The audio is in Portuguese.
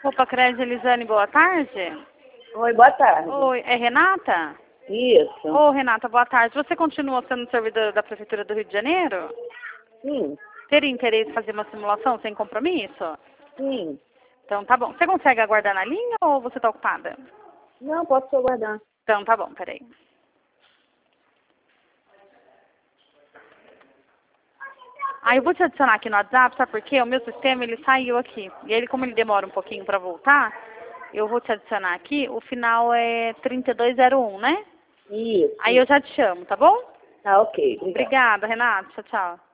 Opa, Crédito Elisane, boa tarde. Oi, boa tarde. Oi, é Renata? Isso. Ô, Renata, boa tarde. Você continua sendo servidora da Prefeitura do Rio de Janeiro? Sim, Teria interesse em fazer uma simulação sem compromisso? sim. Então tá bom. Você consegue aguardar na linha ou você tá ocupada? Não, posso aguardar. Então tá bom, peraí. Eu vou te adicionar aqui no WhatsApp, sabe por quê? O meu sistema, ele saiu aqui. E ele, como ele demora um pouquinho pra voltar, eu vou te adicionar aqui. O final é 3201, né? Isso. Aí eu já te chamo, tá bom? Tá, ok. Obrigada. Obrigada, Renata. Tchau, tchau.